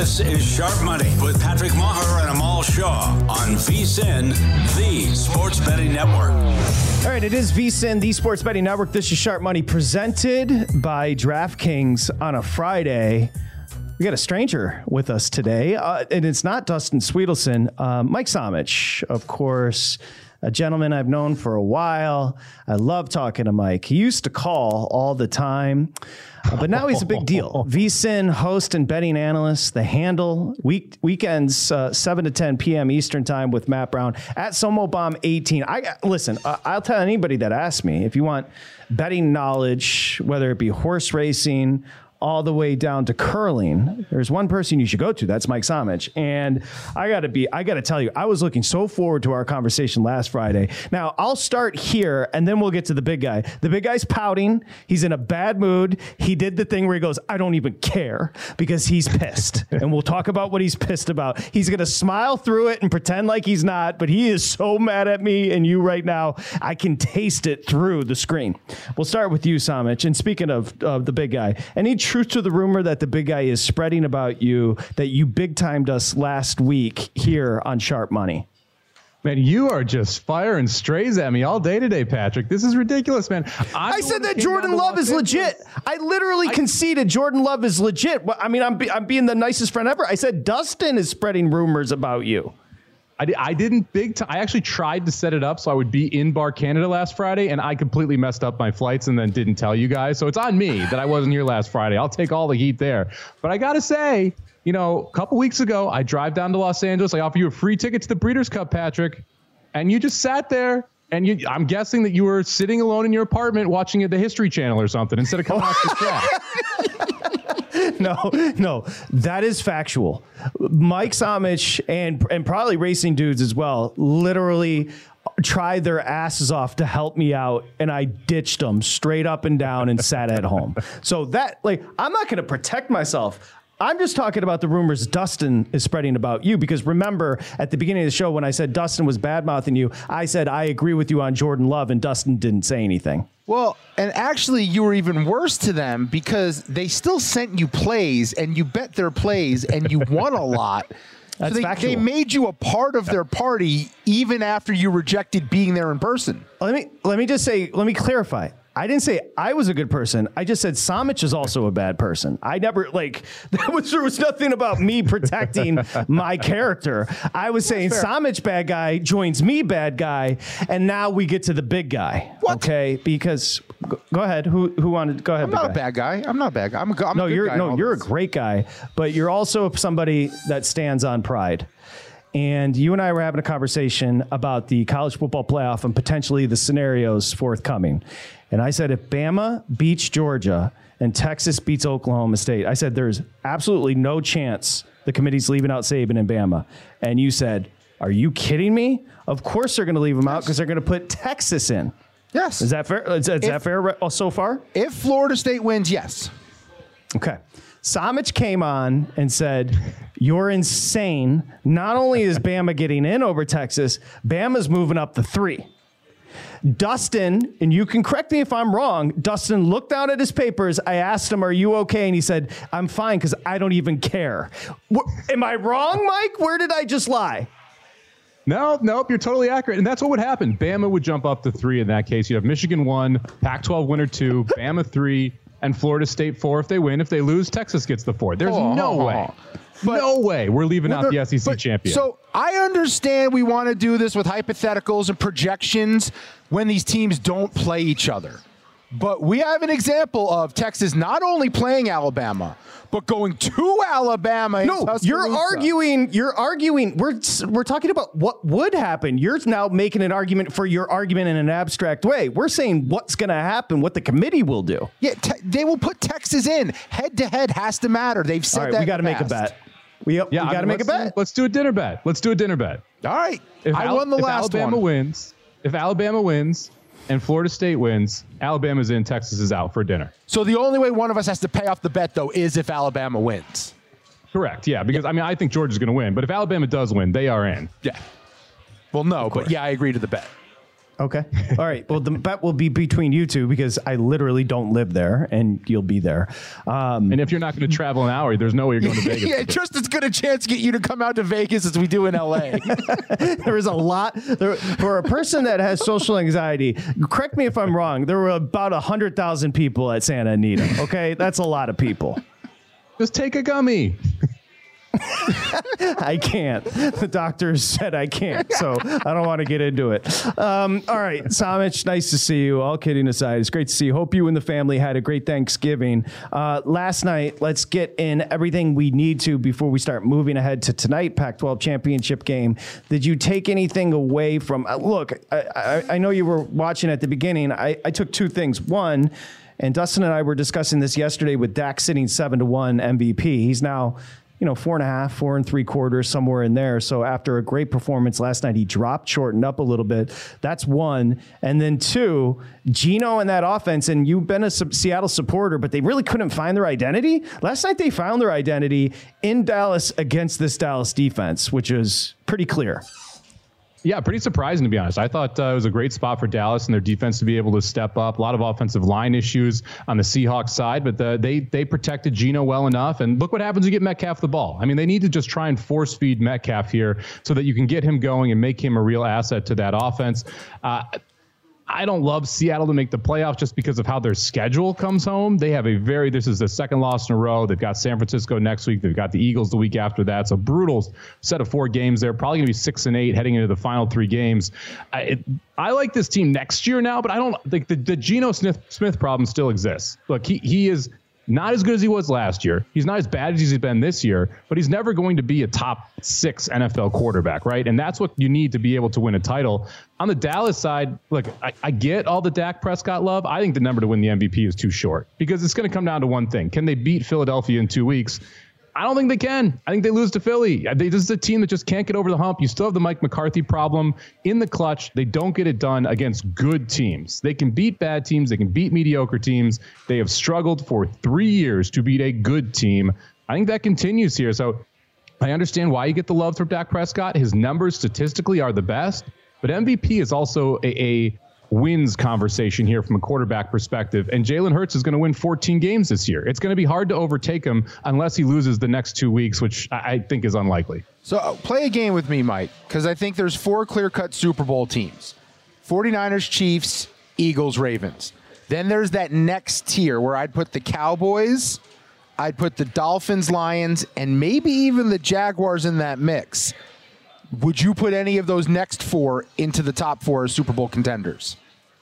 This is Sharp Money with Patrick Maher and Amal Shaw on VSiN, the Sports Betting Network. All right, it is VSiN, the Sports Betting Network. This is Sharp Money presented by DraftKings on a Friday. We got a stranger with us today, and it's not Dustin Sweetelson. Mike Somich, of course, a gentleman I've known for a while. I love talking to Mike. He used to call all the time, but now he's a big deal. VSiN host and betting analyst, The Handle, weekends 7 to 10 p.m. Eastern time with Matt Brown at SomoBomb18. Listen, I'll tell anybody that asks me, if you want betting knowledge, whether it be horse racing, all the way down to curling, there's one person you should go to. That's Mike Somich. And I got to tell you, I was looking so forward to our conversation last Friday. Now, I'll start here, and then we'll get to the big guy. The big guy's pouting. He's in a bad mood. He did the thing where he goes, I don't even care, because he's pissed. And we'll talk about what he's pissed about. He's going to smile through it and pretend like he's not, but he is so mad at me and you right now. I can taste it through the screen. We'll start with you, Somich. And speaking of the big guy, any truth to the rumor that the big guy is spreading about you, that you big timed us last week here on Sharp Money? Man, you are just firing strays at me all day today, Patrick. This is ridiculous, man. I said that Jordan Love is legit. I literally conceded Jordan Love is legit. I mean, I'm being the nicest friend ever. I said Dustin is spreading rumors about you. I didn't big time. I actually tried to set it up so I would be in Bar Canada last Friday, and I completely messed up my flights and then didn't tell you guys. So it's on me that I wasn't here last Friday. I'll take all the heat there. But I got to say, you know, a couple weeks ago, I drive down to Los Angeles. I offer you a free ticket to the Breeders' Cup, Patrick, and you just sat there. And I'm guessing that you were sitting alone in your apartment watching the History Channel or something instead of coming off the track. No, that is factual. Mike Somich and probably racing dudes as well literally tried their asses off to help me out, and I ditched them straight up and down and sat at home. So that, I'm not going to protect myself. I'm just talking about the rumors Dustin is spreading about you, because remember at the beginning of the show when I said Dustin was bad-mouthing you, I said I agree with you on Jordan Love, and Dustin didn't say anything. Well, and actually you were even worse to them because they still sent you plays and you bet their plays and you won a lot. That's factual. They made you a part of their party even after you rejected being there in person. Let me clarify. I didn't say I was a good person. I just said Somich is also a bad person. I never there was nothing about me protecting my character. I was saying Somich bad guy joins me bad guy, and now we get to the big guy. What? Okay, because go ahead. Who wanted? Go ahead. I'm not a bad guy. I'm not a bad guy. I'm a good guy. You're a great guy, but you're also somebody that stands on pride. And you and I were having a conversation about the college football playoff and potentially the scenarios forthcoming. And I said, if Bama beats Georgia and Texas beats Oklahoma State, I said, there's absolutely no chance the committee's leaving out Saban and Bama. And you said, are you kidding me? Of course they're going to leave them out because they're going to put Texas in. Yes. Is that fair? Is that fair so far? If Florida State wins, yes. Okay. Somich came on and said, you're insane. Not only is Bama getting in over Texas, Bama's moving up to 3. Dustin, and you can correct me if I'm wrong, Dustin looked down at his papers. I asked him, are you okay? And he said, I'm fine because I don't even care. Am I wrong, Mike? Where did I just lie? Nope, you're totally accurate. And that's what would happen. Bama would jump up to 3 in that case. You have Michigan 1, Pac-12 winner 2, Bama 3, and Florida State 4 if they win. If they lose, Texas gets the 4. There's no way. No way we're leaving out the SEC champion. So I understand we want to do this with hypotheticals and projections when these teams don't play each other. But we have an example of Texas not only playing Alabama, but going to Alabama. No, you're arguing. We're talking about what would happen. You're now making an argument for your argument in an abstract way. We're saying what's going to happen, what the committee will do. Yeah, they will put Texas in. Head to head has to matter. They've said that. We got to make a bet. We got to make a bet. Let's do a dinner bet. All right. I won the last one. If Alabama wins and Florida State wins, Alabama's in, Texas is out for dinner. So the only way one of us has to pay off the bet, though, is if Alabama wins. Correct, yeah, because, I think Georgia's going to win. But if Alabama does win, they are in. Yeah. Well, no, but yeah, I agree to the bet. Okay. All right. Well, the bet will be between you two because I literally don't live there and you'll be there. And if you're not going to travel an hour, there's no way you're going to Vegas. Yeah, just as good a chance to get you to come out to Vegas as we do in LA. There is a lot for a person that has social anxiety. Correct me if I'm wrong. There were about 100,000 people at Santa Anita. Okay. That's a lot of people. Just take a gummy. I can't. The doctors said I can't, so I don't want to get into it. All right, Samich, nice to see you. All kidding aside, it's great to see you. Hope you and the family had a great Thanksgiving. Last night, let's get in everything we need to before we start moving ahead to tonight, Pac-12 championship game. Did you take anything away from, look, I know you were watching at the beginning. I took two things. One, and Dustin and I were discussing this yesterday with Dak sitting 7-1 MVP. He's now 4.5, 4 3/4, somewhere in there. So after a great performance last night, he dropped, shortened up a little bit. That's one. And then two, Geno and that offense, and you've been a Seattle supporter, but they really couldn't find their identity. Last night, they found their identity in Dallas against this Dallas defense, which is pretty clear. Yeah, pretty surprising, to be honest. I thought it was a great spot for Dallas and their defense to be able to step up. A lot of offensive line issues on the Seahawks side, but they protected Geno well enough. And look what happens when you get Metcalf the ball. I mean, they need to just try and force feed Metcalf here so that you can get him going and make him a real asset to that offense. I don't love Seattle to make the playoffs just because of how their schedule comes home. They have this is the second loss in a row. They've got San Francisco next week. They've got the Eagles the week after that. So brutal set of 4 games there. Probably going to be 6-8 heading into the final 3 games. I like this team next year now, but I don't think the Geno Smith problem still exists. Look, he is not as good as he was last year. He's not as bad as he's been this year, but he's never going to be a top 6 NFL quarterback, right? And that's what you need to be able to win a title. On the Dallas side, look, I get all the Dak Prescott love. I think the number to win the MVP is too short because it's going to come down to one thing. Can they beat Philadelphia in 2 weeks? I don't think they can. I think they lose to Philly. This is a team that just can't get over the hump. You still have the Mike McCarthy problem in the clutch. They don't get it done against good teams. They can beat bad teams. They can beat mediocre teams. They have struggled for 3 years to beat a good team. I think that continues here. So I understand why you get the love from Dak Prescott. His numbers statistically are the best, but MVP is also a wins conversation here from a quarterback perspective. And Jalen Hurts is going to win 14 games this year. It's going to be hard to overtake him unless he loses the next 2 weeks, which I think is unlikely. So play a game with me, Mike, because I think there's 4 clear-cut Super Bowl teams. 49ers, Chiefs, Eagles, Ravens. Then there's that next tier where I'd put the Cowboys, I'd put the Dolphins, Lions, and maybe even the Jaguars in that mix. Would you put any of those next 4 into the top 4 as Super Bowl contenders?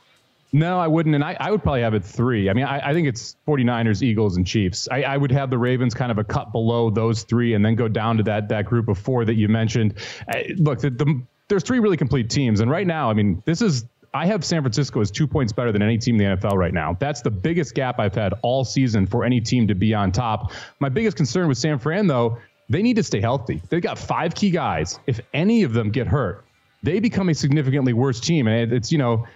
No, I wouldn't. And I would probably have it 3. I mean, I think it's 49ers, Eagles, and Chiefs. I would have the Ravens kind of a cut below those 3 and then go down to that group of 4 that you mentioned. Look, there's 3 really complete teams. And right now, I mean, I have San Francisco as 2 points better than any team in the NFL right now. That's the biggest gap I've had all season for any team to be on top. My biggest concern with San Fran, though, they need to stay healthy. They've got 5 key guys. If any of them get hurt, they become a significantly worse team. And it's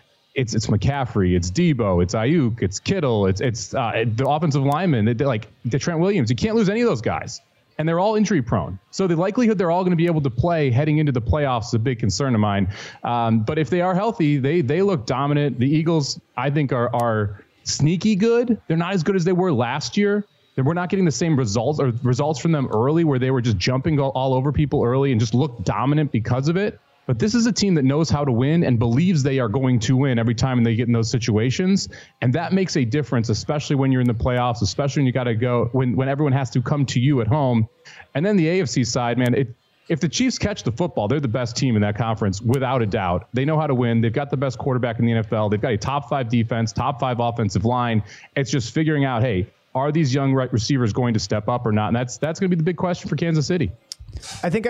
McCaffrey, it's Debo, it's Ayuk, it's Kittle, it's the offensive linemen, like the Trent Williams. You can't lose any of those guys. And they're all injury prone. So the likelihood they're all going to be able to play heading into the playoffs is a big concern of mine. But if they are healthy, they look dominant. The Eagles, I think, are sneaky good. They're not as good as they were last year. We're not getting the same results from them early where they were just jumping all over people early and just looked dominant because of it. But this is a team that knows how to win and believes they are going to win every time they get in those situations. And that makes a difference, especially when you're in the playoffs, especially when you got to go when everyone has to come to you at home. And then the AFC side, man, if the Chiefs catch the football, they're the best team in that conference, without a doubt. They know how to win. They've got the best quarterback in the NFL. They've got a top 5 defense, top 5 offensive line. It's just figuring out, hey, are these young receivers going to step up or not? And that's going to be the big question for Kansas City. I think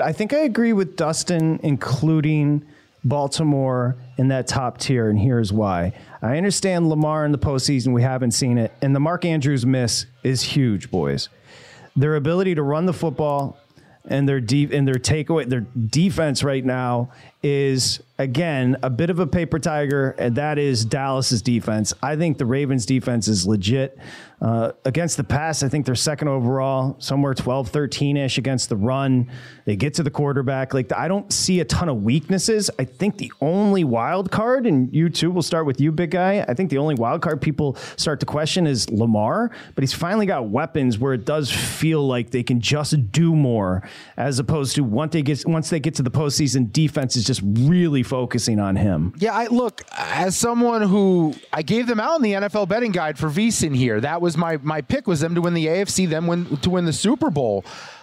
I agree with Dustin, including Baltimore in that top tier, and here's why. I understand Lamar in the postseason, we haven't seen it, and the Mark Andrews miss is huge, boys. Their ability to run the football, and their takeaway, their defense right now is, again, a bit of a paper tiger, and that is Dallas's defense. I think the Ravens defense is legit. Against the pass, I think they're second overall, somewhere 12, 13-ish against the run. They get to the quarterback. Like, I don't see a ton of weaknesses. I think the only wild card, and you too, we'll start with you, big guy. I think the only wild card people start to question is Lamar, but he's finally got weapons where it does feel like they can just do more, as opposed to once they get to the postseason, defense is just really focusing on him. Yeah, look, as someone who I gave them out in the NFL betting guide for VSiN here, that was my pick, was them to win the AFC, to win the Super Bowl.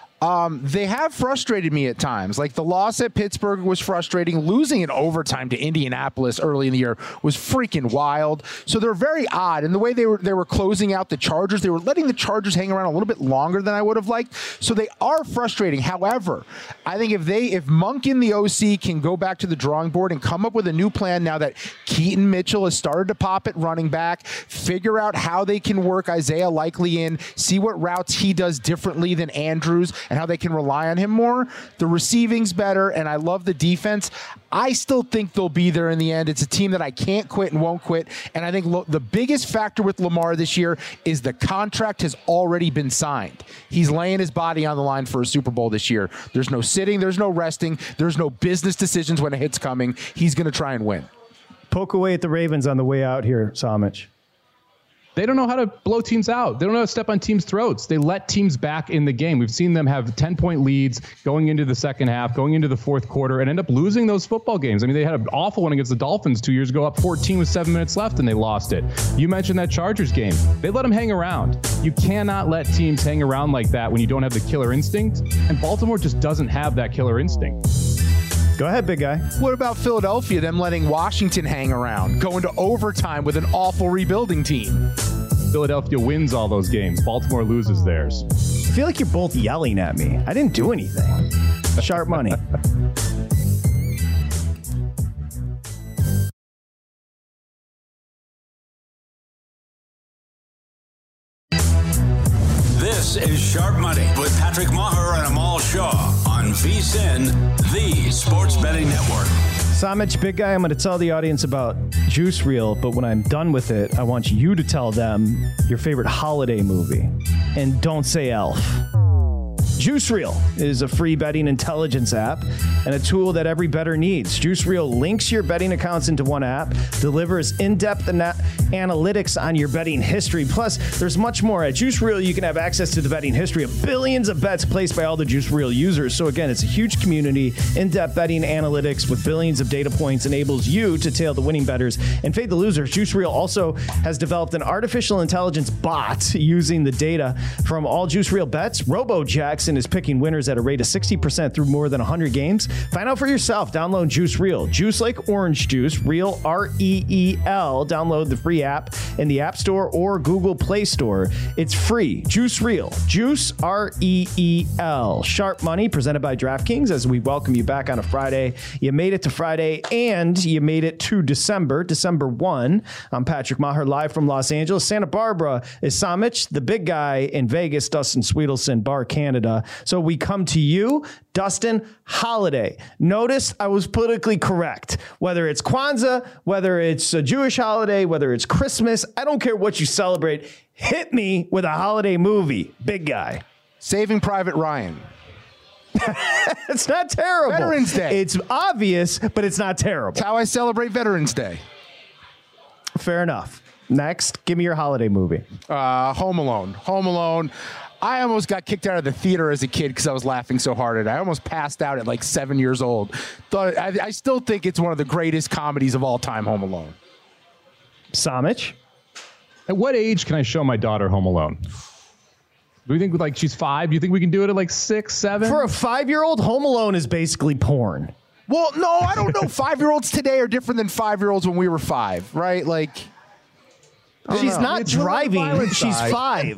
They have frustrated me at times. Like, the loss at Pittsburgh was frustrating. Losing in overtime to Indianapolis early in the year was freaking wild. So they're very odd. And the way they were closing out the Chargers, they were letting the Chargers hang around a little bit longer than I would have liked. So they are frustrating. However, I think if Monk in the OC can go back to the drawing board and come up with a new plan now that Keaton Mitchell has started to pop at running back, figure out how they can work Isaiah Likely in, see what routes he does differently than Andrews, and how they can rely on him more. The receiving's better, and I love the defense. I still think they'll be there in the end. It's a team that I can't quit and won't quit, and I think the biggest factor with Lamar this year is the contract has already been signed. He's laying his body on the line for a Super Bowl this year. There's no sitting, there's no resting, there's no business decisions when a hit's coming. He's going to try and win. Poke away at the Ravens on the way out here, Samich. They don't know how to blow teams out. They don't know how to step on teams' throats. They let teams back in the game. We've seen them have 10-point leads going into the second half, going into the fourth quarter, and end up losing those football games. I mean, they had an awful one against the Dolphins 2 years ago, up 14 with 7 minutes left, and they lost it. You mentioned that Chargers game. They let them hang around. You cannot let teams hang around like that when you don't have the killer instinct, and Baltimore just doesn't have that killer instinct. Go ahead, big guy. What about Philadelphia, them letting Washington hang around, going to overtime with an awful rebuilding team? Philadelphia wins all those games. Baltimore loses theirs. I feel like you're both yelling at me. I didn't do anything. Sharp money. This is Sharp Money with Patrick Maher and Amal Shaw on VSiN, the Sports Betting Network. Samich, big guy, I'm going to tell the audience about Juice Reel, but when I'm done with it, I want you to tell them your favorite holiday movie. And don't say Elf. Juice Reel is a free betting intelligence app and a tool that every bettor needs. Juice Reel links your betting accounts into one app, delivers in-depth analytics on your betting history. Plus, there's much more. At Juice Reel, you can have access to the betting history of billions of bets placed by all the Juice Reel users. So again, it's a huge community. In-depth betting analytics with billions of data points enables you to tail the winning bettors and fade the losers. Juice Reel also has developed an artificial intelligence bot using the data from all Juice Reel bets. Robo Jackson is picking winners at a rate of 60% through more than 100 games. Find out for yourself. Download Juice Reel. Juice like orange juice. Reel, R-E-E-L. Download the free app in the App Store or Google Play Store. It's free. Juice Reel. Juice, R-E-E-L. Sharp Money presented by DraftKings as we welcome you back on a Friday. You made it to Friday and you made it to December 1. I'm Patrick Maher live from Los Angeles. Santa Barbara is Samich, the big guy in Vegas, Dustin Sweetelson, Bar Canada. So we come to you, Dustin, holiday. Notice I was politically correct. Whether it's Kwanzaa, whether it's a Jewish holiday, whether it's Christmas, I don't care what you celebrate. Hit me with a holiday movie, big guy. Saving Private Ryan. It's not terrible. Veterans Day. It's obvious, but it's not terrible. It's how I celebrate Veterans Day. Fair enough. Next, give me your holiday movie. Home Alone. Home Alone. I almost got kicked out of the theater as a kid because I was laughing so hard at it. I almost passed out at like 7 years old. I still think it's one of the greatest comedies of all time, Home Alone. Samich? At what age can I show my daughter Home Alone? Do we think like she's 5? Do you think we can do it at like 6, 7? For a 5-year-old, Home Alone is basically porn. Well, no, I don't know. 5-year-olds today are different than 5-year-olds when we were 5, right? Like... She's not driving. She's 5.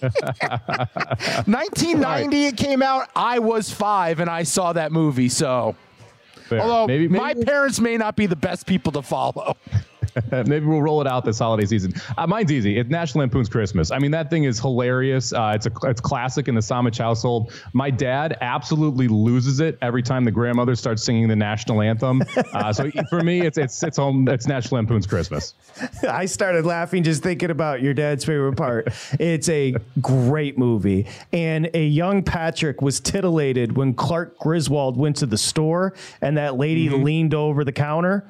1990, it came out. I was 5, and I saw that movie. So, Fair. although maybe my parents may not be the best people to follow. Maybe we'll roll it out this holiday season. Mine's easy. It's National Lampoon's Christmas. I mean, that thing is hilarious. It's classic in the Samich household. My dad absolutely loses it every time the grandmother starts singing the national anthem. So for me, it's National Lampoon's Christmas. I started laughing just thinking about your dad's favorite part. It's a great movie. And a young Patrick was titillated when Clark Griswold went to the store and that lady leaned over the counter.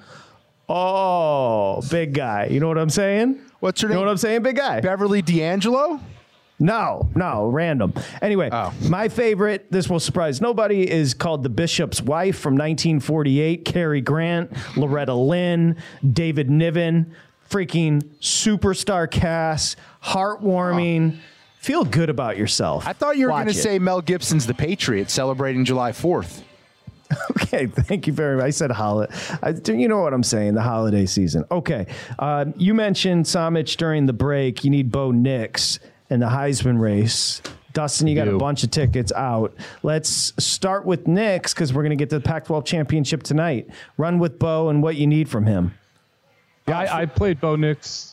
Oh, big guy. You know what I'm saying? What's her name? You know what I'm saying, big guy? Beverly D'Angelo? No, random. Anyway, my favorite, this will surprise nobody, is called The Bishop's Wife from 1948. Cary Grant, Loretta Lynn, David Niven, freaking superstar cast, heartwarming. Feel good about yourself. I thought you were going to say Mel Gibson's The Patriot, celebrating July 4th. Okay, thank you very much. I said holiday. You know what I'm saying, the holiday season. Okay, you mentioned Samich during the break. You need Bo Nix in the Heisman race. Dustin, you got a bunch of tickets out. Let's start with Nix because we're going to get to the Pac-12 championship tonight. Run with Bo and what you need from him. Yeah, I played Bo Nix.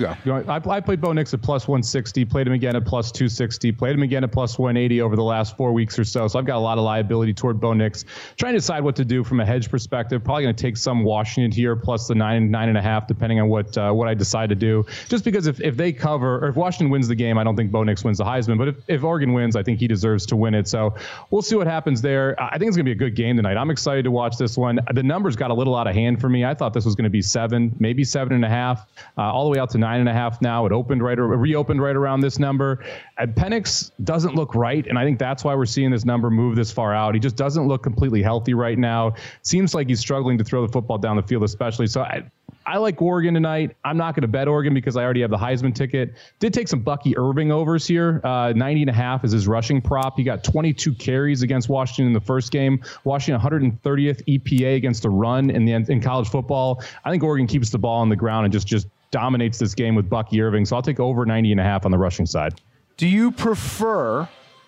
I played Bo Nix at plus 160, played him again at plus 260, played him again at plus 180 over the last 4 weeks or so. So I've got a lot of liability toward Bo Nix. Trying to decide what to do from a hedge perspective. Probably going to take some Washington here, plus the 9.5, depending on what I decide to do. Just because if they cover, or if Washington wins the game, I don't think Bo Nix wins the Heisman. But if Oregon wins, I think he deserves to win it. So we'll see what happens there. I think it's going to be a good game tonight. I'm excited to watch this one. The numbers got a little out of hand for me. I thought this was going to be 7, maybe 7.5, all the way out to 9.5 now. It reopened right around this number. Penix doesn't look right, and I think that's why we're seeing this number move this far out. He just doesn't look completely healthy right now. Seems like he's struggling to throw the football down the field, especially. So I like Oregon tonight. I'm not going to bet Oregon because I already have the Heisman ticket. Did take some Bucky Irving overs here. 90.5 is his rushing prop. He got 22 carries against Washington in the first game. Washington 130th EPA against the run in college football. I think Oregon keeps the ball on the ground and just dominates this game with Bucky Irving. So I'll take over 90.5 on the rushing side. Do you prefer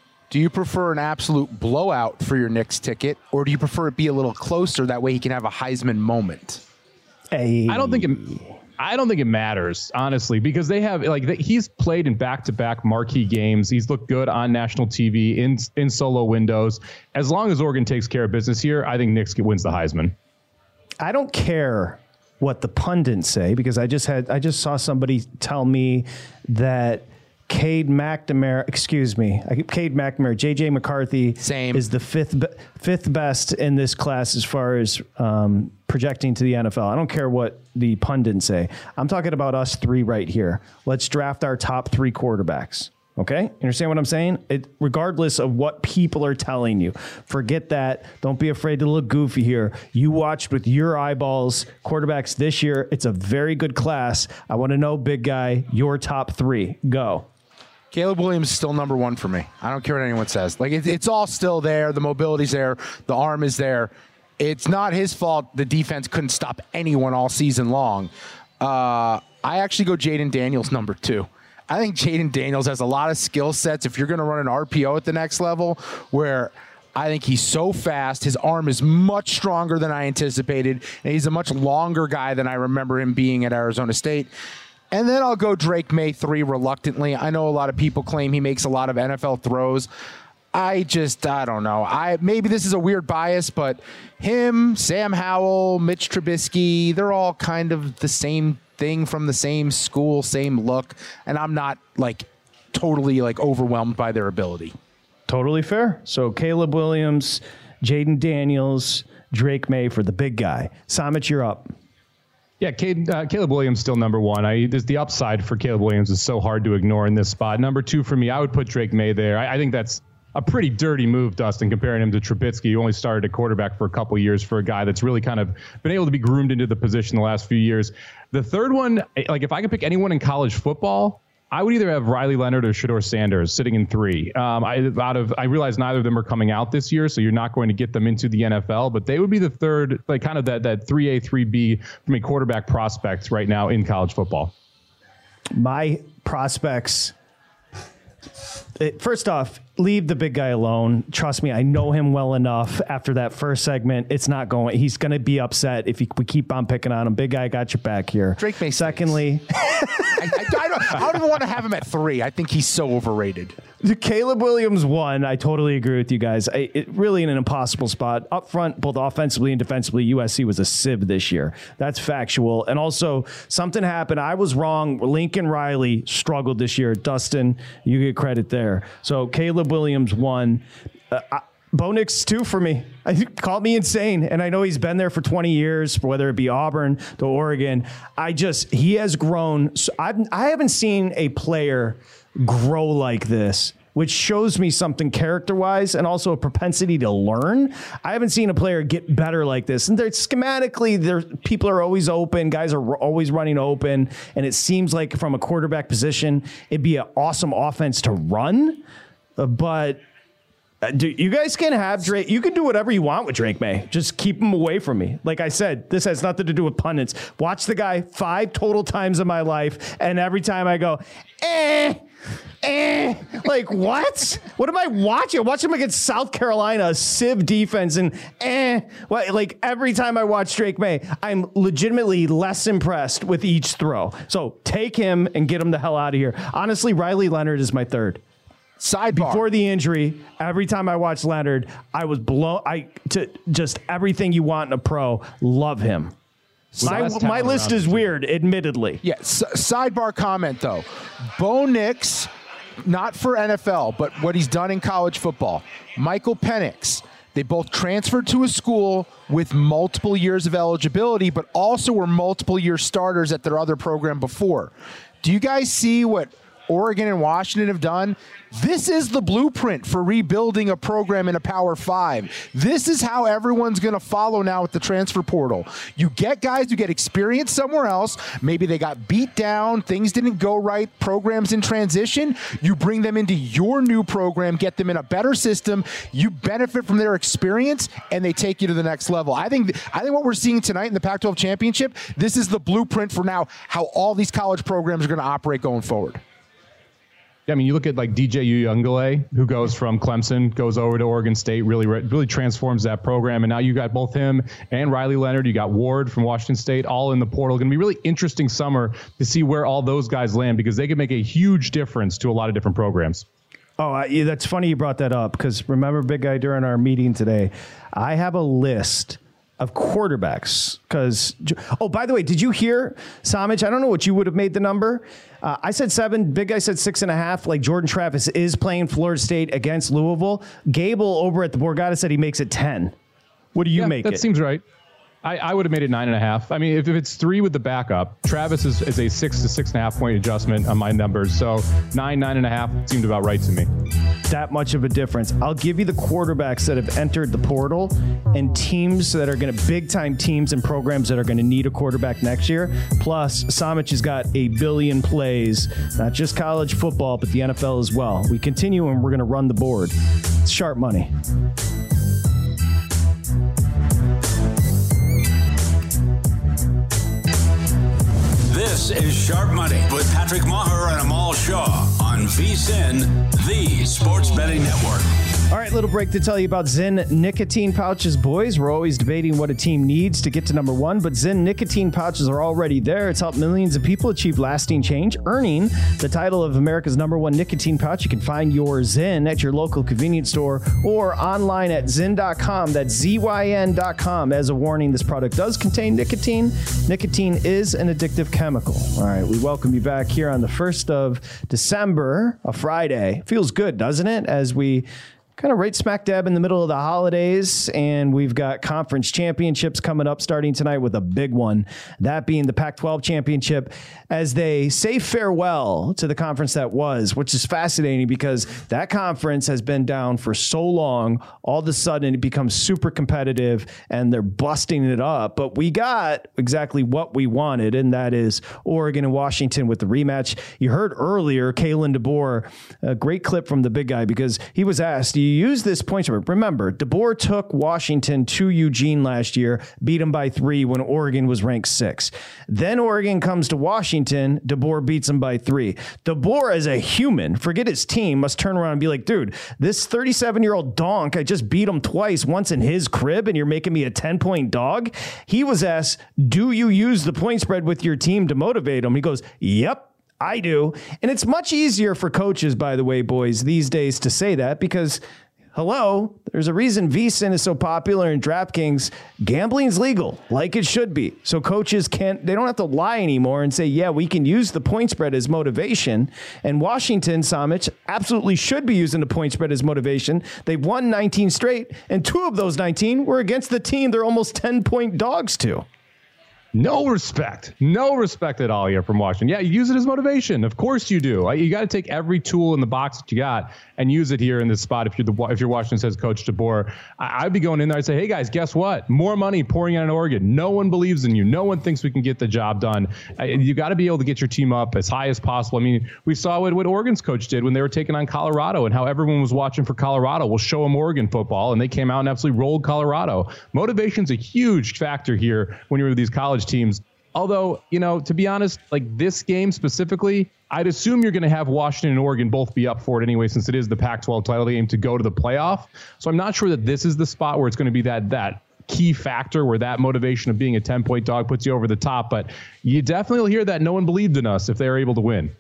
an absolute blowout for your Knicks ticket, or do you prefer it be a little closer? That way he can have a Heisman moment. Hey. I don't think it matters, honestly, because they have he's played in back-to-back marquee games. He's looked good on national TV in solo windows. As long as Oregon takes care of business here, I think Knicks wins the Heisman. I don't care what the pundits say, because I just saw somebody tell me that Cade McNamara, JJ McCarthy is the fifth best in this class as far as projecting to the NFL. I don't care what the pundits say. I'm talking about us three right here. Let's draft our top 3 quarterbacks. Okay? You understand what I'm saying? Regardless of what people are telling you, forget that. Don't be afraid to look goofy here. You watched with your eyeballs quarterbacks this year. It's a very good class. I want to know, big guy, your top 3. Go. Caleb Williams is still number 1 for me. I don't care what anyone says. It's all still there. The mobility's there. The arm is there. It's not his fault the defense couldn't stop anyone all season long. I actually go Jaden Daniels number 2. I think Jaden Daniels has a lot of skill sets if you're going to run an RPO at the next level, where I think he's so fast. His arm is much stronger than I anticipated, and he's a much longer guy than I remember him being at Arizona State. And then I'll go Drake May 3 reluctantly. I know a lot of people claim he makes a lot of NFL throws. I don't know. Maybe this is a weird bias, but him, Sam Howell, Mitch Trubisky, they're all kind of the same thing from the same school, same look, and I'm not totally overwhelmed by their ability. Totally fair. So Caleb Williams, Jaden Daniels, Drake May for the big guy. Samich, you're up. Yeah, Caleb Williams still number 1. The upside for Caleb Williams is so hard to ignore in this spot. Number 2 for me, I would put Drake May there. I think that's a pretty dirty move, Dustin, comparing him to Trubisky, who only started at quarterback for a couple of years, for a guy that's really kind of been able to be groomed into the position the last few years. The third one, if I could pick anyone in college football, I would either have Riley Leonard or Shedeur Sanders sitting in 3. I realize neither of them are coming out this year, so you're not going to get them into the NFL, but they would be the third, kind of that 3A, 3B from a quarterback prospect right now in college football. My prospects, first off, leave the big guy alone. Trust me, I know him well enough. After that first segment, it's not going. He's going to be upset if we keep on picking on him. Big guy, got your back here. Drake Maye. Secondly, I don't even want to have him at 3. I think he's so overrated. Caleb Williams 1. I totally agree with you guys. It really in an impossible spot. Up front, both offensively and defensively, USC was a sieve this year. That's factual. And also, something happened. I was wrong. Lincoln Riley struggled this year. Dustin, you get credit there. So Caleb Williams 1. Bo Nix 2 for me. Called me insane, and I know he's been there for 20 years, whether it be Auburn to Oregon. He has grown. I haven't seen a player grow like this, which shows me something character-wise and also a propensity to learn. I haven't seen a player get better like this. And schematically, people are always open. Guys are always running open. And it seems like from a quarterback position, it'd be an awesome offense to run. But you guys can have Drake. You can do whatever you want with Drake Maye. Just keep him away from me. Like I said, this has nothing to do with pundits. Watch the guy 5 total times in my life, and every time I go, like what? What am I watching? Watch him against South Carolina, a sieve defense, and like every time I watch Drake Maye, I'm legitimately less impressed with each throw. So take him and get him the hell out of here. Honestly, Riley Leonard is my third. Sidebar. Before the injury, every time I watched Leonard, I was blown. Just everything you want in a pro. Love him. My list is weird, admittedly. Yeah. Sidebar comment though. Bo Nix, not for NFL, but what he's done in college football. Michael Penix. They both transferred to a school with multiple years of eligibility, but also were multiple year starters at their other program before. Do you guys see what Oregon and Washington have done? This is the blueprint for rebuilding a program in a Power 5. This is how everyone's going to follow now with the transfer portal. You get guys who get experience somewhere else. Maybe they got beat down. Things didn't go right. Programs in transition. You bring them into your new program, get them in a better system. You benefit from their experience, and they take you to the next level. I think what we're seeing tonight in the Pac-12 championship, this is the blueprint for now how all these college programs are going to operate going forward. I mean, you look at like DJ Uiagalelei, who goes from Clemson, goes over to Oregon State, really transforms that program. And now you got both him and Riley Leonard. You got Ward from Washington State, all in the portal. Going to be really interesting summer to see where all those guys land, because they could make a huge difference to a lot of different programs. Oh, that's funny you brought that up, because remember, Big Guy, during our meeting today, I have a list of quarterbacks. By the way, did you hear, Samich? I don't know what you would have made the number. I said 7. Big Guy said 6.5. Like Jordan Travis is playing Florida State against Louisville. Gable over at the Borgata said he makes it 10. What do you make it? That seems right. I would have made it 9.5. I mean, if it's 3 with the backup, Travis is a 6 to 6.5 point adjustment on my numbers. So 9.5 seemed about right to me. That much of a difference. I'll give you the quarterbacks that have entered the portal and teams that are going to, big time teams and programs that are going to need a quarterback next year. Plus, Samich has got a billion plays, not just college football, but the NFL as well. We continue and we're going to run the board. It's sharp money. This is Sharp Money with Patrick Maher and Amal Shaw on VSiN, the Sports Betting Network. All right, little break to tell you about Zyn nicotine pouches, boys. We're always debating what a team needs to get to number 1, but Zyn nicotine pouches are already there. It's helped millions of people achieve lasting change, earning the title of America's #1 nicotine pouch. You can find your Zyn at your local convenience store or online at Zyn.com. That's ZYN.com. As a warning, this product does contain nicotine. Nicotine is an addictive chemical. All right, we welcome you back here on the 1st of December, a Friday. Feels good, doesn't it? As we kind of right smack dab in the middle of the holidays, and we've got conference championships coming up starting tonight with a big one, that being the Pac-12 championship, as they say farewell to the conference that was, which is fascinating because that conference has been down for so long. All of a sudden it becomes super competitive and they're busting it up, but we got exactly what we wanted, and that is Oregon and Washington with the rematch. You heard earlier Kalen DeBoer, a great clip from the Big Guy, because he was asked, use this point spread? Remember, DeBoer took Washington to Eugene last year, beat them by 3 when Oregon was ranked 6. Then Oregon comes to Washington, DeBoer beats them by 3. DeBoer, as a human, forget his team, must turn around and be like, dude, this 37-year-old donk, I just beat him twice, once in his crib, and you're making me a 10-point dog? He was asked, do you use the point spread with your team to motivate him? He goes, yep. I do. And it's much easier for coaches, by the way, boys, these days to say that because, hello, there's a reason VSiN is so popular in DraftKings. Gambling's legal, like it should be. So coaches they don't have to lie anymore and say, yeah, we can use the point spread as motivation. And Washington, Samich, absolutely should be using the point spread as motivation. They've won 19 straight, and 2 of those 19 were against the team they're almost 10-point dogs to. No respect at all here from Washington. Yeah, you use it as motivation. Of course you do. You got to take every tool in the box that you got and use it here in this spot. If you're Washington's head coach DeBoer, I'd be going in there and say, hey guys, guess what? More money pouring out in Oregon. No one believes in you. No one thinks we can get the job done. You got to be able to get your team up as high as possible. I mean, we saw what Oregon's coach did when they were taking on Colorado and how everyone was watching for Colorado. We'll show them Oregon football, and they came out and absolutely rolled Colorado. Motivation's a huge factor here when you're with these college teams. Although, to be honest, like this game specifically, I'd assume you're going to have Washington and Oregon both be up for it anyway, since it is the Pac-12 title game to go to the playoff. So I'm not sure that this is the spot where it's going to be that key factor where that motivation of being a 10-point dog puts you over the top. But you definitely will hear that no one believed in us if they were able to win.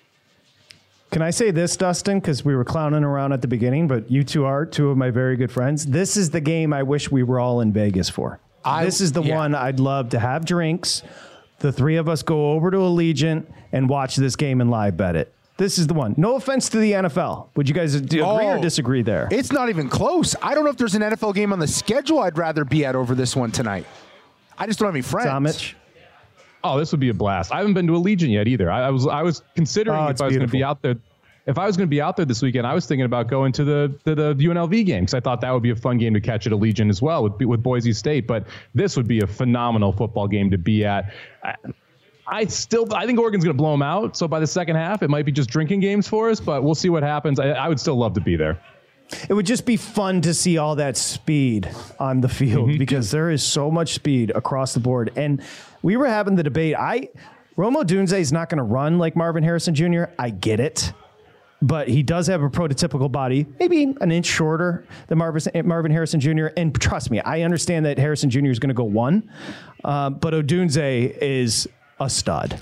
Can I say this, Dustin? Because we were clowning around at the beginning, but you two are 2 of my very good friends. This is the game I wish we were all in Vegas for. This is the one I'd love to have drinks. The 3 of us go over to Allegiant and watch this game and live bet it. This is the one. No offense to the NFL. Would you guys agree or disagree there? It's not even close. I don't know if there's an NFL game on the schedule I'd rather be at over this one tonight. I just don't have any friends. Samich? Oh, this would be a blast. I haven't been to Allegiant yet either. I was considering if I was going to be out there. If I was going to be out there this weekend, I was thinking about going to the UNLV game because I thought that would be a fun game to catch at Allegiant as well with Boise State. But this would be a phenomenal football game to be at. I think Oregon's going to blow them out. So by the second half, it might be just drinking games for us, but we'll see what happens. I would still love to be there. It would just be fun to see all that speed on the field because there is so much speed across the board. And we were having the debate. Rome Odunze is not going to run like Marvin Harrison Jr. I get it. But he does have a prototypical body, maybe an inch shorter than Marvin Harrison Jr. And trust me, I understand that Harrison Jr. is going to go 1. But Odunze is a stud.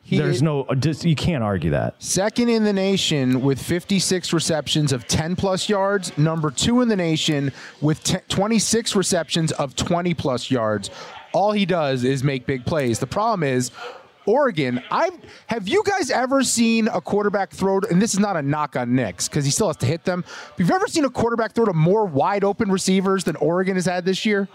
You can't argue that. Second in the nation with 56 receptions of 10-plus yards. Number 2 in the nation with 26 receptions of 20-plus yards. All he does is make big plays. The problem is, Oregon, have you guys ever seen a quarterback throw, and this is not a knock on Nix because he still has to hit them, have you ever seen a quarterback throw to more wide open receivers than Oregon has had this year?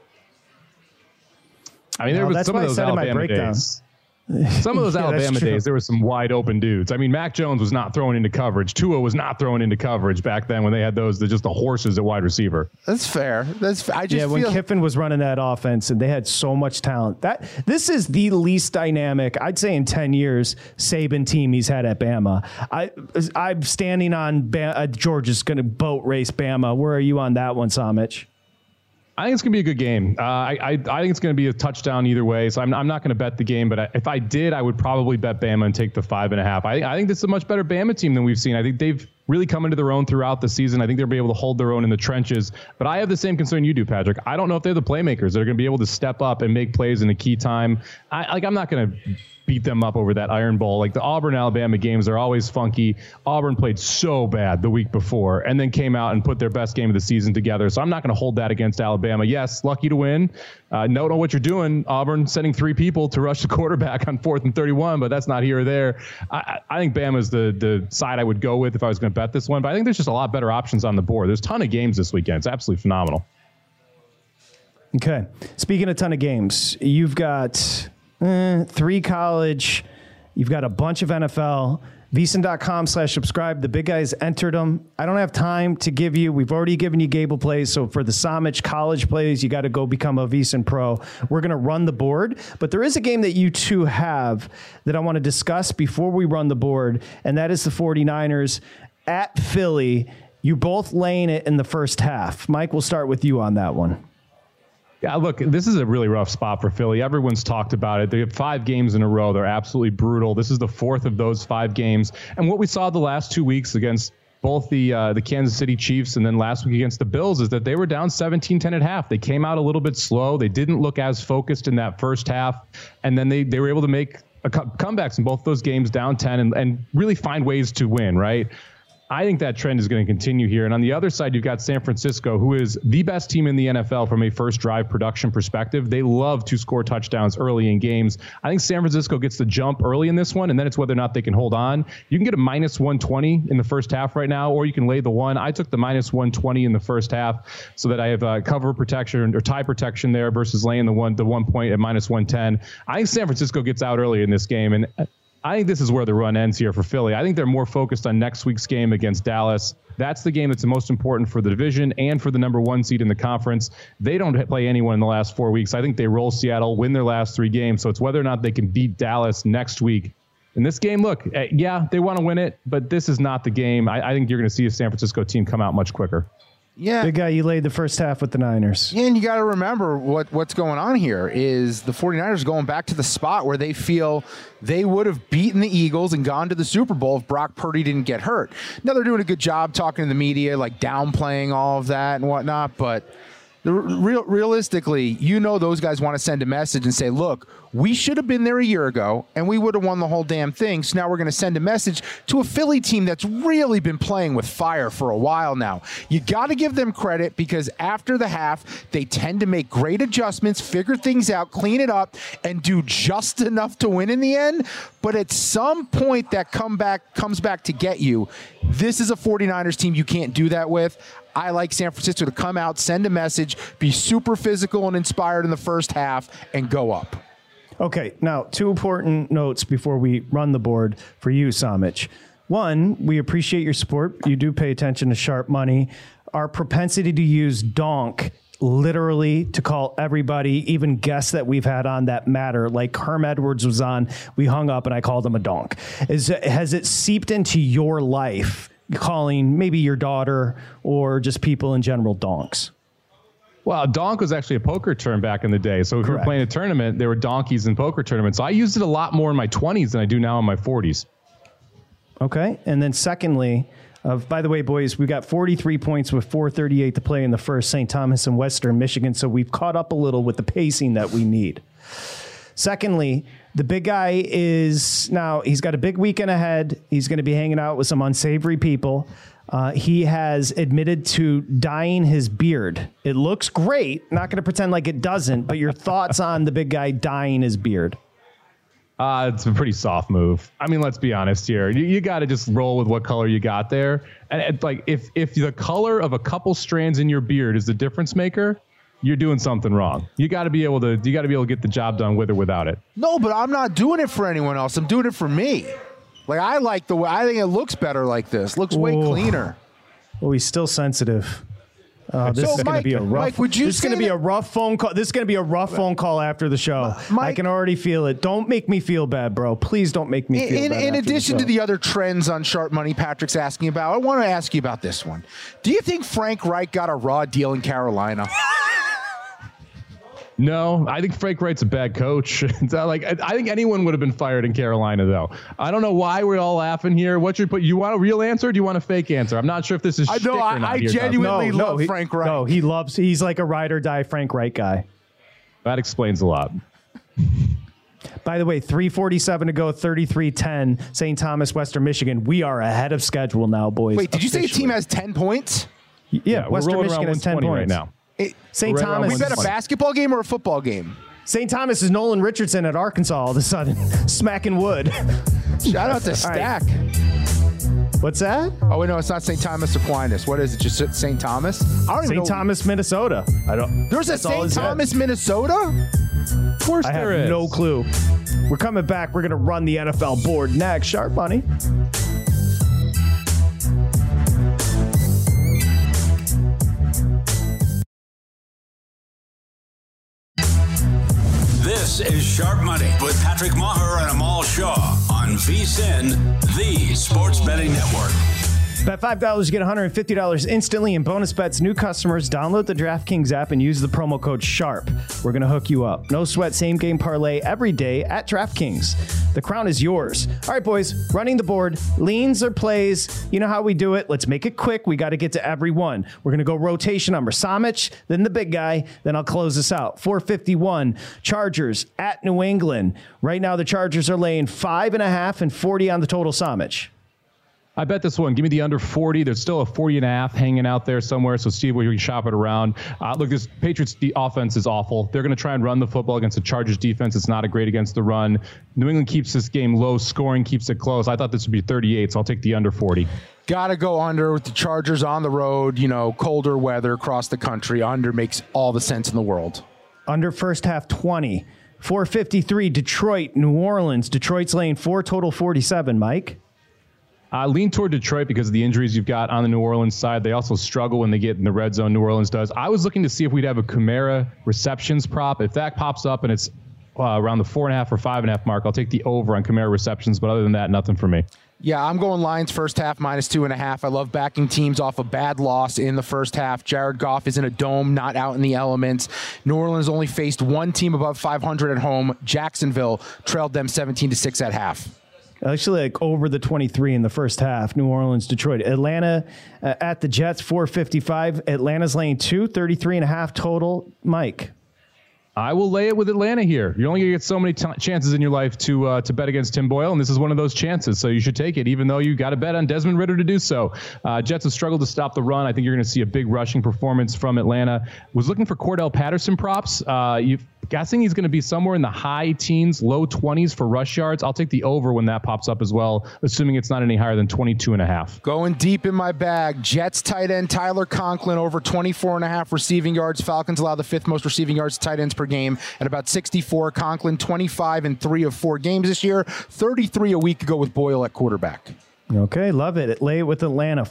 I mean, there was some of those Alabama days. Some of those Alabama days, there were some wide open dudes. I mean, Mac Jones was not throwing into coverage. Tua was not throwing into coverage back then when they had the horses at wide receiver. That's fair. When Kiffin was running that offense and they had so much talent. This is the least dynamic, I'd say in 10 years, Saban team he's had at Bama. I'm standing on Georgia's going to boat race Bama. Where are you on that one, Samich? I think it's going to be a good game. I think it's going to be a touchdown either way. So I'm not going to bet the game, but if I did, I would probably bet Bama and take the 5.5. I think this is a much better Bama team than we've seen. I think they've really come into their own throughout the season. I think they'll be able to hold their own in the trenches. But I have the same concern you do, Patrick. I don't know if they're the playmakers that are going to be able to step up and make plays in a key time. I'm not going to beat them up over that Iron Bowl. Like the Auburn-Alabama games are always funky. Auburn played so bad the week before and then came out and put their best game of the season together. So I'm not going to hold that against Alabama. Yes, lucky to win. Know what you're doing, Auburn, sending 3 people to rush the quarterback on 4th and 31, but that's not here or there. I think Bama's the side I would go with if I was going to bet this one, but I think there's just a lot better options on the board. There's a ton of games this weekend. It's absolutely phenomenal. Okay. Speaking of ton of games, you've got 3 college. You've got a bunch of NFL. VSiN.com/subscribe. The big guys entered them. I don't have time to give you. We've already given you Gable plays. So for the Samich college plays, you got to go become a VSiN Pro. We're going to run the board. But there is a game that you two have that I want to discuss before we run the board, and that is the 49ers at Philly. You both laying it in the first half. Mike, we'll start with you on that one. Yeah, look, this is a really rough spot for Philly. Everyone's talked about it. They have 5 games in a row. They're absolutely brutal. This is the 4th of those 5 games. And what we saw the last 2 weeks against both the Kansas City Chiefs and then last week against the Bills is that they were down 17-10 at half. They came out a little bit slow. They didn't look as focused in that first half. And then they were able to make comebacks in both those games down 10 and really find ways to win, right? I think that trend is going to continue here. And on the other side, you've got San Francisco, who is the best team in the NFL from a first drive production perspective. They love to score touchdowns early in games. I think San Francisco gets the jump early in this one, and then it's whether or not they can hold on. You can get a minus 120 in the first half right now, or you can lay the one. I took the minus 120 in the first half so that I have cover protection or tie protection there versus laying the 1 point at minus 110. I think San Francisco gets out early in this game, and I think this is where the run ends here for Philly. I think they're more focused on next week's game against Dallas. That's the game that's the most important for the division and for the number 1 seed in the conference. They don't play anyone in the last 4 weeks. I think they roll Seattle, win their last 3 games. So it's whether or not they can beat Dallas next week. In this game, look, yeah, they want to win it, but this is not the game. I think you're going to see a San Francisco team come out much quicker. Yeah. Big guy, you laid the first half with the Niners. Yeah, and you got to remember what's going on here is the 49ers going back to the spot where they feel they would have beaten the Eagles and gone to the Super Bowl if Brock Purdy didn't get hurt. Now, they're doing a good job talking to the media, like downplaying all of that and whatnot, but realistically, those guys want to send a message and say, look, we should have been there a year ago, and we would have won the whole damn thing. So now we're going to send a message to a Philly team that's really been playing with fire for a while now. You got to give them credit because after the half, they tend to make great adjustments, figure things out, clean it up, and do just enough to win in the end. But at some point, that comes back to get you. This is a 49ers team you can't do that with. I like San Francisco to come out, send a message, be super physical and inspired in the first half, and go up. Okay, now 2 important notes before we run the board for you, Samich. 1, we appreciate your support. You do pay attention to Sharp Money. Our propensity to use donk literally to call everybody, even guests that we've had on that matter, like Herm Edwards was on, we hung up and I called him a donk. Has it seeped into your life, calling maybe your daughter or just people in general donks? Well, donk was actually a poker term back in the day. So if you were playing a tournament, there were donkeys in poker tournaments. So I used it a lot more in my 20s than I do now in my 40s. Okay. And then secondly, by the way, boys, we got 43 points with 4:38 to play in the first, St. Thomas and Western Michigan. So we've caught up a little with the pacing that we need. Secondly, the big guy he's got a big weekend ahead. He's going to be hanging out with some unsavory people. He has admitted to dyeing his beard. It looks great. Not going to pretend like it doesn't, but your thoughts on the big guy dyeing his beard? It's a pretty soft move. I mean, let's be honest here. You got to just roll with what color you got there. And like, if the color of a couple strands in your beard is the difference maker, you're doing something wrong. You got to be able to get the job done with or without it. No, but I'm not doing it for anyone else. I'm doing it for me. Like, I like the way, I think it looks better like this. Looks way cleaner. Oh, he's still sensitive. This is going to be a rough. Mike, would you? This is going to be a rough phone call. This is going to be a rough phone call after the show. Mike, I can already feel it. Don't make me feel bad, bro. Please don't make me feel bad. In addition to the other trends on Sharp Money Patrick's asking about, I want to ask you about this one. Do you think Frank Reich got a raw deal in Carolina? No, I think Frank Wright's a bad coach. I think anyone would have been fired in Carolina, though. I don't know why we're all laughing here. You want a real answer or do you want a fake answer? I'm not sure if this is shtick or not. I genuinely love Frank Wright. No, he's like a ride or die Frank Wright guy. That explains a lot. By the way, 3:47 to go, 33-10, St. Thomas, Western Michigan. We are ahead of schedule now, boys. Wait, did you say a team has 10 points? Yeah, Western Michigan has 10 points right now. St. Thomas. We bet a basketball game or a football game? St. Thomas is Nolan Richardson at Arkansas all of a sudden, smacking wood. Shout out to Stack. Right. What's that? Oh, wait, no, it's not St. Thomas Aquinas. What is it, just St. Thomas? I don't even know. St. Thomas, Minnesota. There's a St. Thomas, Minnesota? Of course there is. I have no clue. We're coming back. We're going to run the NFL board next. Sharp Money. This is Sharp Money with Patrick Maher and Amal Shaw on VSiN, the Sports Betting Network. Bet $5, get $150 instantly in bonus bets. New customers, download the DraftKings app and use the promo code SHARP. We're going to hook you up. No sweat, same game parlay every day at DraftKings. The crown is yours. All right, boys, running the board. Leans or plays. You know how we do it. Let's make it quick. We got to get to every one. We're going to go rotation number. Samich, then the big guy. Then I'll close this out. 451, Chargers at New England. Right now, the Chargers are laying 5.5 and 40 on the total. Samich. I bet this one. Give me the under 40. There's still a 40.5 hanging out there somewhere. So, Steve, we can shop it around. Look, this Patriots offense is awful. They're going to try and run the football against the Chargers defense. It's not a great against the run. New England keeps this game low scoring, keeps it close. I thought this would be 38, so I'll take the under 40. Got to go under with the Chargers on the road, colder weather across the country. Under makes all the sense in the world. Under first half 20. 453, Detroit, New Orleans. Detroit's laying 4, total 47, Mike. Lean toward Detroit because of the injuries you've got on the New Orleans side. They also struggle when they get in the red zone. New Orleans does. I was looking to see if we'd have a Kamara receptions prop. If that pops up and it's around the 4.5 or 5.5 mark, I'll take the over on Kamara receptions. But other than that, nothing for me. Yeah, I'm going Lions first half -2.5. I love backing teams off a bad loss in the first half. Jared Goff is in a dome, not out in the elements. New Orleans only faced one team above 500 at home. Jacksonville trailed them 17-6 at half. Actually, like over the 23 in the first half. New Orleans, Detroit. Atlanta at the Jets, 455. Atlanta's laying 2, 33.5 total. Mike. I will lay it with Atlanta here. You're only going to get so many chances in your life to bet against Tim Boyle, and this is one of those chances, so you should take it, even though you got to bet on Desmond Ridder to do so. Jets have struggled to stop the run. I think you're going to see a big rushing performance from Atlanta. Was looking for Cordell Patterson props. Guessing he's going to be somewhere in the high teens, low 20s for rush yards. I'll take the over when that pops up as well, assuming it's not any higher than 22.5. Going deep in my bag. Jets tight end Tyler Conklin over 24.5 receiving yards. Falcons allow the 5th most receiving yards to tight ends per game at about 64. Conklin 25 in 3 of 4 games this year, 33 a week ago with Boyle at quarterback. Okay, love it. Lay it with Atlanta.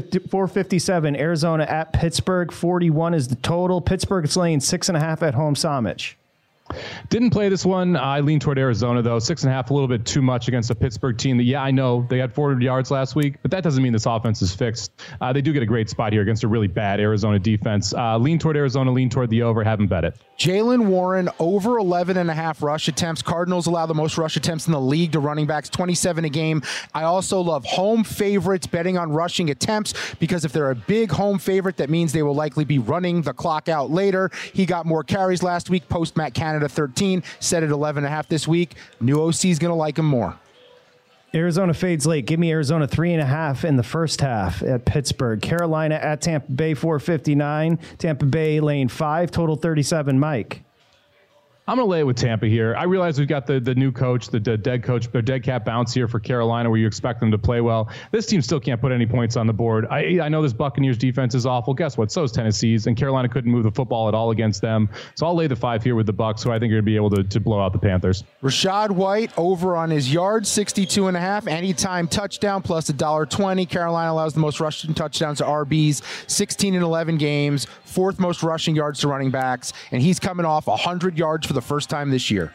457, Arizona at Pittsburgh. 41 is the total. Pittsburgh's laying 6.5 at home. Samich. Didn't play this one. I lean toward Arizona, though. 6.5, a little bit too much against a Pittsburgh team that, yeah, I know they had 400 yards last week, but that doesn't mean this offense is fixed. They do get a great spot here against a really bad Arizona defense. Lean toward Arizona, lean toward the over. Haven't bet it. Jaylen Warren over 11.5 rush attempts. Cardinals allow the most rush attempts in the league to running backs, 27 a game. I also love home favorites betting on rushing attempts because if they're a big home favorite, that means they will likely be running the clock out later. He got more carries last week, post Matt Canada 13, set at 11.5 this week. New OC is going to like him more. Arizona fades late. Give me Arizona 3.5 in the first half at Pittsburgh. Carolina at Tampa Bay, 459. Tampa Bay laying 5, total 37. Mike. I'm going to lay it with Tampa here. I realize we've got the new coach, the dead coach, the dead cat bounce here for Carolina where you expect them to play well. This team still can't put any points on the board. I know this Buccaneers defense is awful. Guess what? So is Tennessee's, and Carolina couldn't move the football at all against them. So I'll lay the 5 here with the Bucs, who I think are going to be able to blow out the Panthers. Rashad White over on his yards, 62.5. Anytime touchdown plus $1.20. Carolina allows the most rushing touchdowns to RBs, 16 in 11 games, 4th most rushing yards to running backs, and he's coming off 100 yards for the first time this year.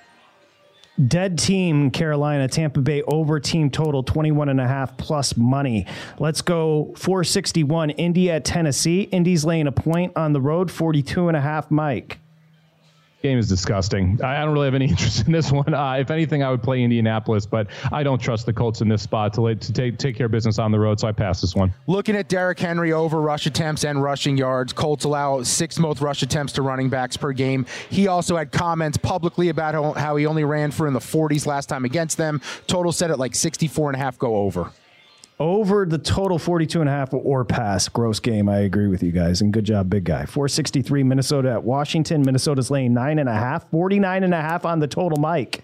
Dead team, Carolina. Tampa Bay over team total 21.5 plus money. Let's go 461. Indy at Tennessee. Indy's laying a point on the road, 42.5. Mike. Game is disgusting. I don't really have any interest in this one. If anything, I would play Indianapolis, but I don't trust the Colts in this spot to take care of business on the road, so I pass this one. Looking at Derrick Henry over rush attempts and rushing yards, Colts allow 6th most rush attempts to running backs per game. He also had comments publicly about how he only ran for in the 40s last time against them. Total set at like 64.5, go over. Over the total 42.5 or pass. Gross game. I agree with you guys. And good job, big guy. 463 Minnesota at Washington. Minnesota's laying 9.5. 49.5 on the total. Mike.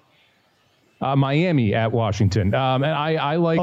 Miami at Washington. And I like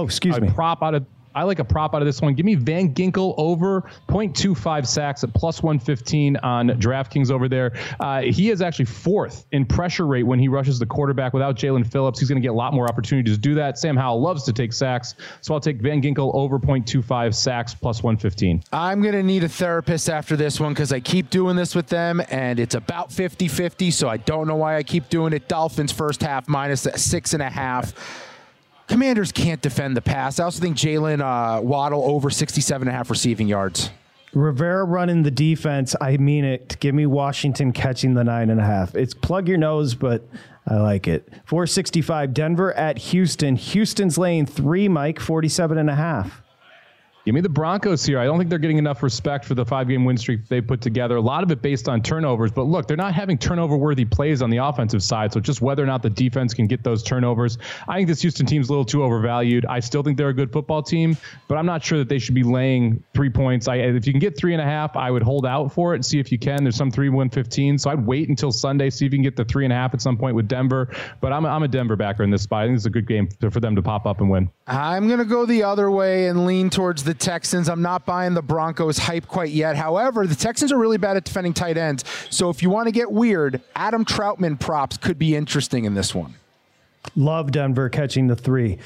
I like a prop out of this one. Give me Van Ginkel over 0.25 sacks at plus 115 on DraftKings over there. He is actually 4th in pressure rate when he rushes the quarterback without Jalen Phillips. He's going to get a lot more opportunities to do that. Sam Howell loves to take sacks, so I'll take Van Ginkel over 0.25 sacks plus 115. I'm going to need a therapist after this one because I keep doing this with them, and it's about 50-50, so I don't know why I keep doing it. Dolphins first half minus 6.5. Commanders can't defend the pass. I also think Jalen Waddle over 67.5 receiving yards. Rivera running the defense. I mean it. Give me Washington catching the 9.5. It's plug your nose, but I like it. 465 Denver at Houston. Houston's laying 3, Mike, 47.5. Give me the Broncos here. I don't think they're getting enough respect for the 5-game win streak they put together. A lot of it based on turnovers. But look, they're not having turnover-worthy plays on the offensive side. So just whether or not the defense can get those turnovers. I think this Houston team's a little too overvalued. I still think they're a good football team, but I'm not sure that they should be laying 3 points. If you can get 3.5, I would hold out for it and see if you can. There's some 3-1-15. So I'd wait until Sunday, see if you can get the 3.5 at some point with Denver. But I'm a Denver backer in this spot. I think it's a good game for them to pop up and win. I'm going to go the other way and lean towards the Texans. I'm not buying the Broncos hype quite yet. However, the Texans are really bad at defending tight ends. So if you want to get weird, Adam Troutman props could be interesting in this one. Love Denver catching the 3.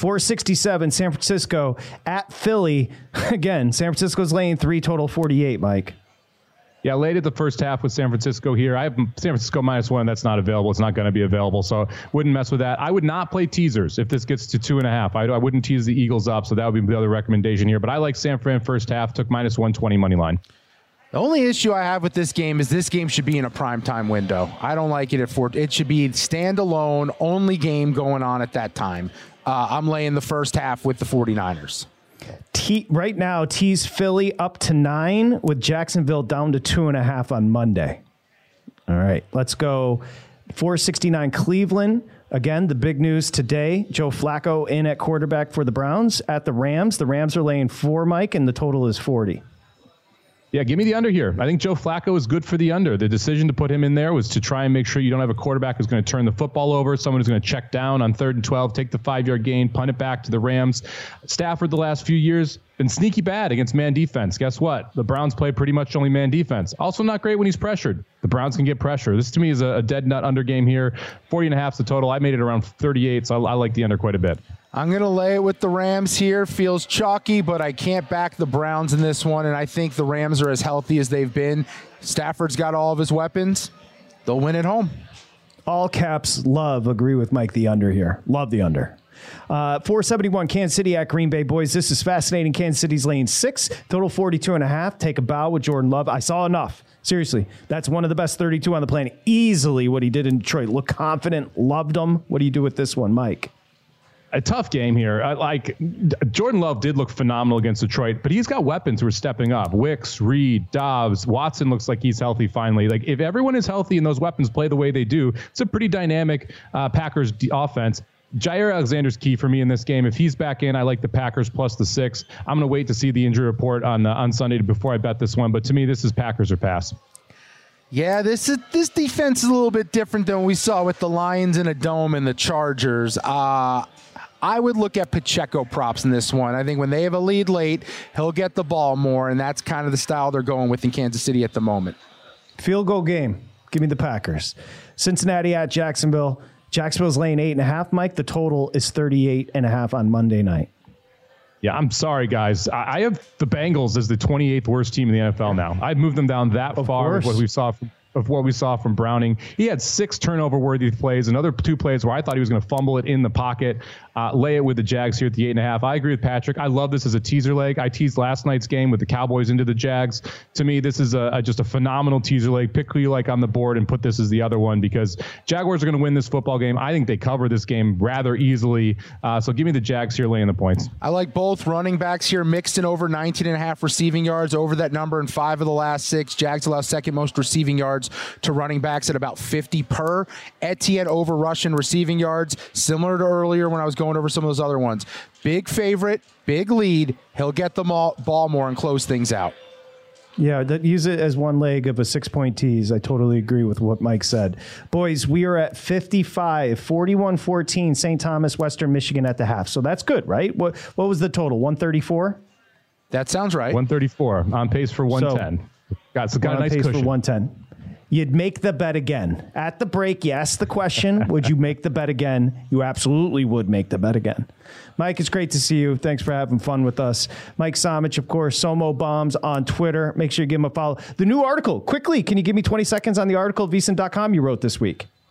467 San Francisco at Philly. Again, San Francisco's laying 3, total 48, Mike. Yeah, late at the first half with San Francisco here. I have San Francisco -1. That's not available. It's not going to be available, so wouldn't mess with that. I would not play teasers if this gets to 2.5. I wouldn't tease the Eagles up, so that would be the other recommendation here. But I like San Fran first half. Took -120 money line. The only issue I have with this game is this game should be in a primetime window. I don't like it at 4. It should be standalone, only game going on at that time. I'm laying the first half with the 49ers. Right now, tease Philly up to 9 with Jacksonville down to 2.5 on Monday. All right, let's go 469 Cleveland. Again, the big news today, Joe Flacco in at quarterback for the Browns at the Rams. The Rams are laying 4, Mike, and the total is 40. Yeah, give me the under here. I think Joe Flacco is good for the under. The decision to put him in there was to try and make sure you don't have a quarterback who's going to turn the football over, someone who's going to check down on 3rd and 12, take the 5-yard gain, punt it back to the Rams. Stafford the last few years been sneaky bad against man defense. Guess what? The Browns play pretty much only man defense. Also not great when he's pressured. The Browns can get pressure. This to me is a dead nut under game here. 40.5 is the total. I made it around 38, so I like the under quite a bit. I'm going to lay it with the Rams here. Feels chalky, but I can't back the Browns in this one, and I think the Rams are as healthy as they've been. Stafford's got all of his weapons. They'll win at home. All caps love, agree with Mike the under here. Love the under. 471 Kansas City at Green Bay. Boys, this is fascinating. Kansas City's laying 6, total 42.5. Take a bow with Jordan Love. I saw enough. Seriously, that's one of the best 32 on the planet. Easily what he did in Detroit. Look confident, loved him. What do you do with this one, Mike? A tough game here. Jordan Love did look phenomenal against Detroit, but he's got weapons who are stepping up. Wicks, Reed, Dobbs, Watson looks like he's healthy finally. Like if everyone is healthy and those weapons play the way they do, it's a pretty dynamic Packers offense. Jair Alexander's key for me in this game. If he's back in, I like the Packers plus the 6. I'm going to wait to see the injury report on Sunday before I bet this one. But to me, this is Packers or pass. Yeah, this defense is a little bit different than we saw with the Lions in a dome and the Chargers. I would look at Pacheco props in this one. I think when they have a lead late, he'll get the ball more, and that's kind of the style they're going with in Kansas City at the moment. Field goal game. Give me the Packers. Cincinnati at Jacksonville. Jacksonville's laying 8.5, Mike. The total is 38.5 on Monday night. Yeah, I'm sorry, guys. I have the Bengals as the 28th worst team in the NFL now. I've moved them down that far with what we saw from Browning. He had 6 turnover-worthy plays, another 2 plays where I thought he was going to fumble it in the pocket. Lay it with the Jags here at the 8.5. I agree with Patrick. I love this as a teaser leg. I teased last night's game with the Cowboys into the Jags. To me, this is just a phenomenal teaser leg. Pick who you like on the board and put this as the other one because Jaguars are going to win this football game. I think they cover this game rather easily. So give me the Jags here laying the points. I like both running backs here. Mixon over 19.5 receiving yards, over that number in 5 of the last 6. Jags allow second most receiving yards to running backs at about 50 per. Etienne over rushing receiving yards, similar to earlier when I was going over some of those other ones. Big favorite, big lead. He'll get the ball more and close things out. Yeah, use it as one leg of a 6-point tease. I totally agree with what Mike said. Boys, we are at 55, 41-14, St. Thomas, Western Michigan at the half. So that's good, right? What was the total, 134? That sounds right. 134, on pace for 110. Got a nice cushion. For 110. You'd make the bet again. At the break, you asked the question, would you make the bet again? You absolutely would make the bet again. Mike, it's great to see you. Thanks for having fun with us. Mike Somich, of course, Somo Bombs on Twitter. Make sure you give him a follow. The new article, quickly, can you give me 20 seconds on the article at vsin.com you wrote this week?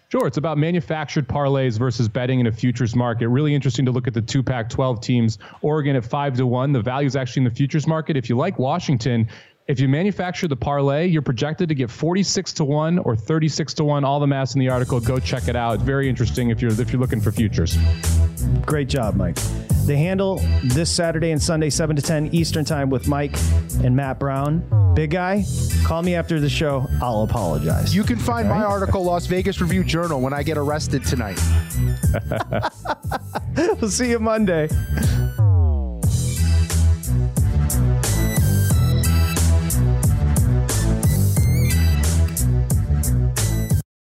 Sure. It's about manufactured parlays versus betting in a futures market. Really interesting to look at the 2 Pac-12 teams. Oregon at 5-1. The value is actually in the futures market. If you like Washington, if you manufacture the parlay, you're projected to get 46-1 or 36-1. All the math in the article. Go check it out. It's very interesting if you're looking for futures. Great job, Mike. The Handle this Saturday and Sunday, 7 to 10 Eastern Time with Mike and Matt Brown. Big guy, call me after the show. I'll apologize. You can find my article, Las Vegas Review-Journal, when I get arrested tonight. We'll see you Monday.